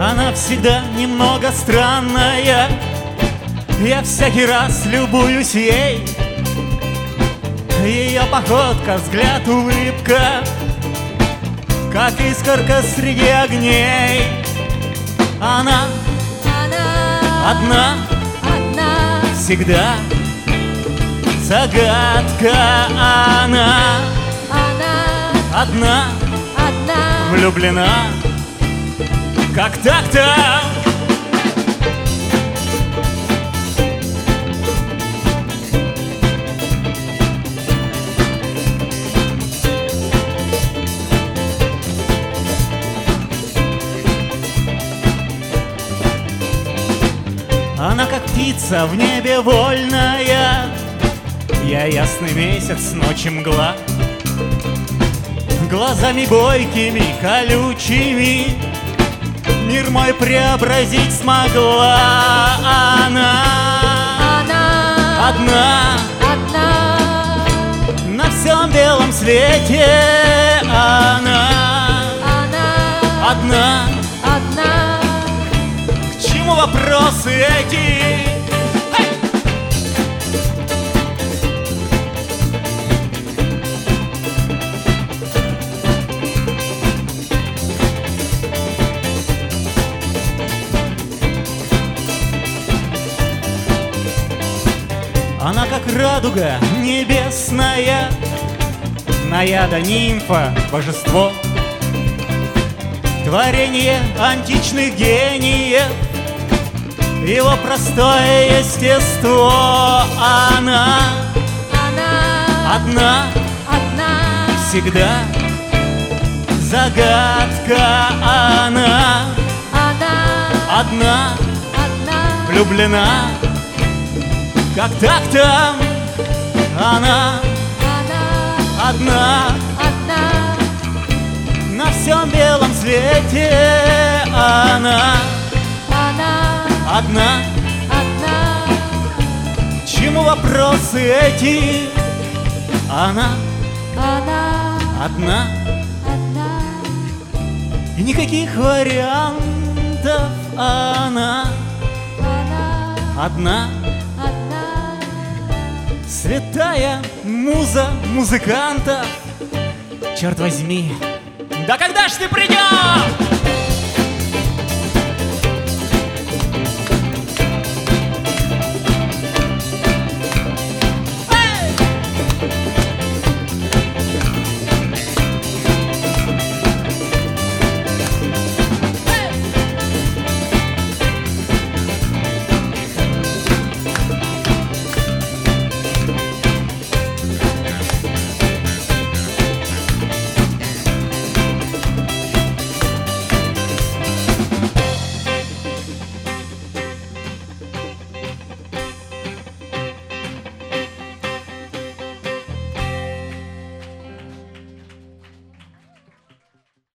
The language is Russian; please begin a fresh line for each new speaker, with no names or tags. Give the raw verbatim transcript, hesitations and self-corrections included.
Она всегда немного странная, я всякий раз любуюсь ей. Ее походка, взгляд, улыбка, как искорка среди огней. Она,
Она
одна,
одна,
всегда загадка. Она,
она
одна,
одна,
влюблена, как так-то. Она как птица в небе вольная, я ясный месяц, ночи мгла. Глазами бойкими, колючими мир мой преобразить смогла. Она,
она
одна,
одна,
на всем белом свете. Она,
она
одна,
одна,
к чему вопросы эти? Она как радуга небесная, наяда, нимфа, божество, творение античных гениев, его простое естество. Она,
она
одна,
одна,
всегда загадка. Она,
она
одна,
одна,
влюблена, как так-то. Она,
она
одна,
одна,
на всем белом свете. Она,
она
одна,
одна,
к чему вопросы эти? Она,
она
одна,
одна,
и никаких вариантов. Она,
она
одна,
одна,
святая муза музыкантов. Черт возьми, да когда ж ты придешь?